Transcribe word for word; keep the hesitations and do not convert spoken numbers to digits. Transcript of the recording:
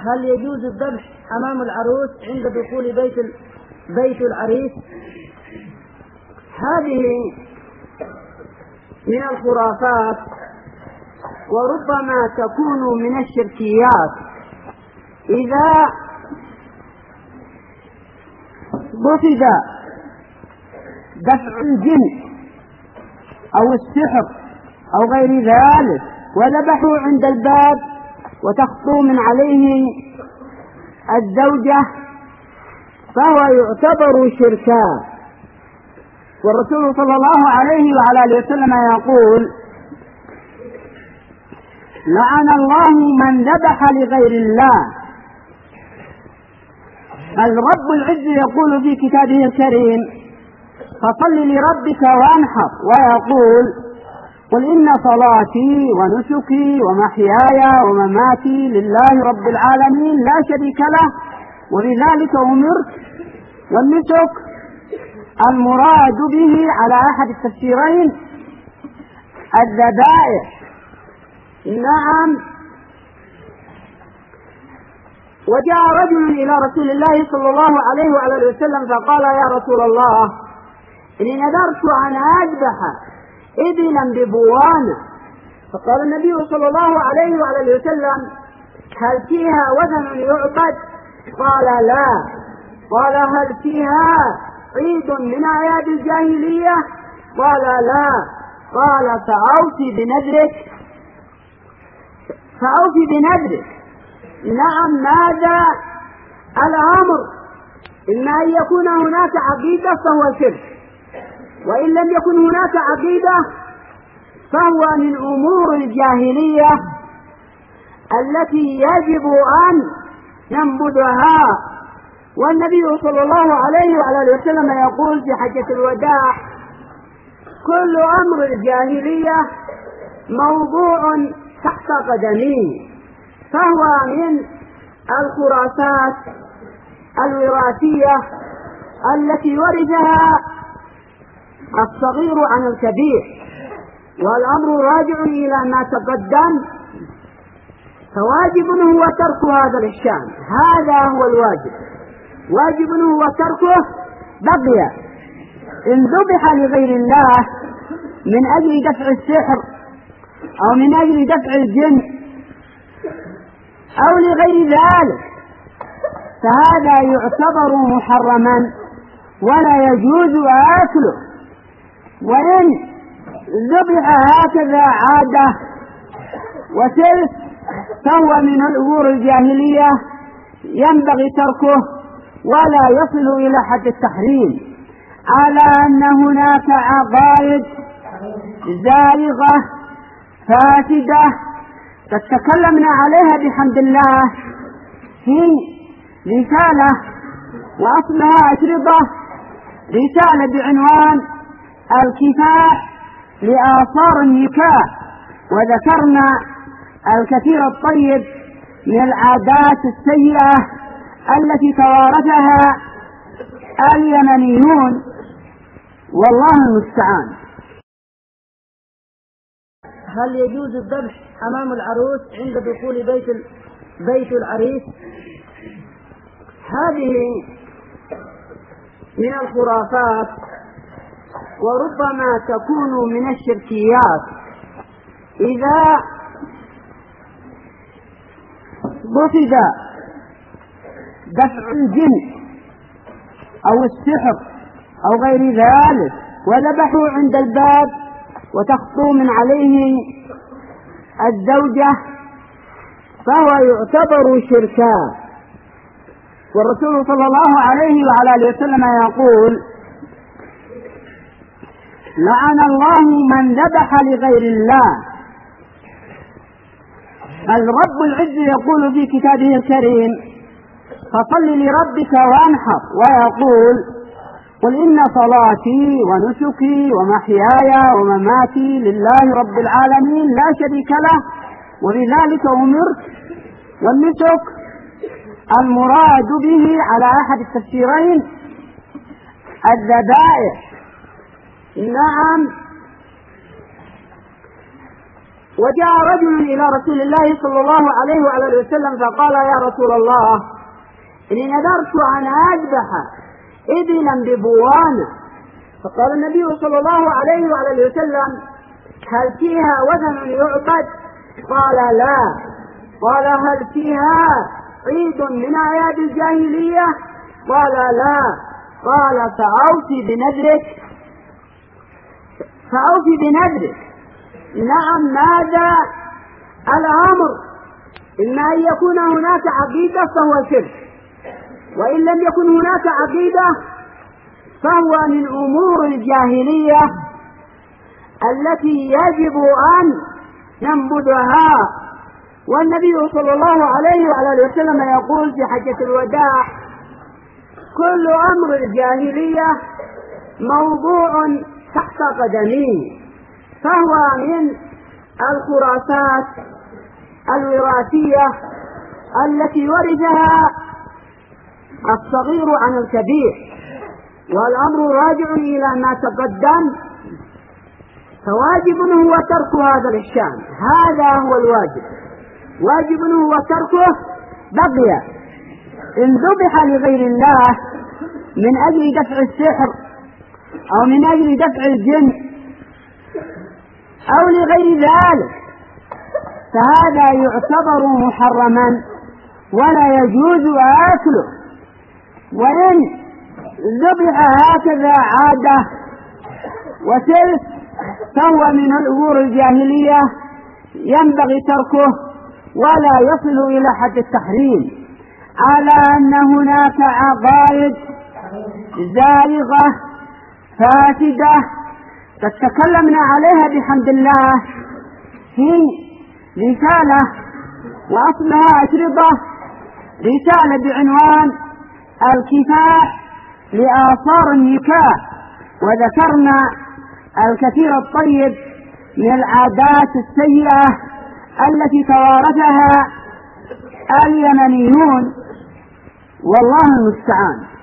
هل يجوز الذبح أمام العروس عند دخول بيت بيت العريس؟ هذه من الخرافات وربما تكون من الشركيات إذا قصد دفع الجن أو السحر أو غير ذلك وذبحوا عند الباب وتخطو من عليه الزوجة فهو يعتبر شركا. والرسول صلى الله عليه وعلى آله وسلم يقول: لعن الله من ذبح لغير الله. الرب العز يقول في كتابه الكريم: فصل لربك وانحر، ويقول: قل إن صلاتي ونسكي ومحياي ومماتي لله رب العالمين لا شريك له وبذلك أمرت. والنسك المراد به على أحد التفسيرين الذبائح. نعم. وجاء رجل إلى رسول الله صلى الله عليه وعلى آله وسلم فقال: يا رسول الله، إني نذرت أن أذبح إبلا ببوانة. فقال النبي صلى الله عليه وعلى آله وسلم: هل فيها وثن يعبد؟ قال: لا. قال: هل فيها عيد من أعياد الجاهلية؟ قال: لا. قال: فأوفي بنذرك فأوفي بنذرك. نعم. ماذا الأمر؟ إما أن يكون هناك عقيدة فهو شرك، وإن لم يكن هناك عقيدة فهو من أمور الجاهلية التي يجب أن ننبذها. والنبي صلى الله عليه وعلى آله وسلم يقول في حجة الوداع: كل أمر الجاهلية موضوع تحت قدمي. فهو من الخرافات الوراثية التي ورثها الصغير عن الكبير، والأمر راجع إلى ما تقدم، فواجب هو ترك هذا الشأن. هذا هو الواجب، واجب هو تركه. بقي إن ذبح لغير الله من أجل دفع السحر أو من أجل دفع الجن أو لغير ذلك فهذا يعتبر محرما ولا يجوز أكله. وإن ذبح هكذا عادة وسلف فهو من الأمور الجاهلية ينبغي تركه ولا يصل إلى حد التحريم، على أن هناك عقائد زائغة فاسدة قد تكلمنا عليها بحمد الله في رسالة وأصلها أشرطة، رسالة بعنوان الكفاح لآثار النكاح، وذكرنا الكثير الطيب من العادات السيئة التي توارثها اليمنيون، والله المستعان. هل يجوز الذبح أمام العروس عند دخول بيت بيت العريس؟ هذه من الخرافات وربما تكون من الشركيات إذا قصد دفع الجن أو السحر أو غير ذلك وذبحوا عند الباب وتخطو من عليه الزوجة فهو يعتبر شركا. والرسول صلى الله عليه وعلى آله وسلم يقول: لعن الله من ذبح لغير الله. الرب العز يقول في كتابه الكريم: فصل لربك وانحر، ويقول: قل إن صلاتي ونسكي ومحياي ومماتي لله رب العالمين لا شريك له وبذلك أمرت. والنسك المراد به على أحد التفسيرين الذبائح. نعم. وجاء رجل إلى رسول الله صلى الله عليه وعلى وسلم فقال يا رسول الله إني نذرت أن أذبح إبلا ببوانة. فقال النبي صلى الله عليه وعلى وسلم هل فيها وثن يعبد؟ قال لا. قال هل فيها عيد من أعياد الجاهلية؟ قال لا. قال فأوفي بنذرك فأوفي بنذرك. نعم ماذا الأمر؟ إما أن يكون هناك عقيدة فهو شرك، وإن لم يكن هناك عقيدة فهو من أمور الجاهلية التي يجب أن ننبذها. والنبي صلى الله عليه وعلى وسلم يقول في حجة الوداع كل أمر الجاهلية موضوع تحت قدمي، فهو من الخرافات الوراثية التي ورثها الصغير عن الكبير، والأمر راجع إلى ما تقدم، فواجب هو ترك هذا الإشكال. هذا هو الواجب، واجب هو تركه. بقي إن ذبح لغير الله من أجل دفع السحر أو من أجل دفع الجن أو لغير ذلك فهذا يعتبر محرما ولا يجوز أكله. وإن ذبح هكذا عادة وتلك فهو من الأمور الجاهلية ينبغي تركه ولا يصل إلى حد التحريم، على أن هناك عقائد زائغة فاسدة قد تكلمنا عليها بحمد الله في رسالة وأصلها أشرطة، رسالة بعنوان الكفاح لآثار النكاح، وذكرنا الكثير الطيب من العادات السيئة التي توارثها اليمنيون والله المستعان.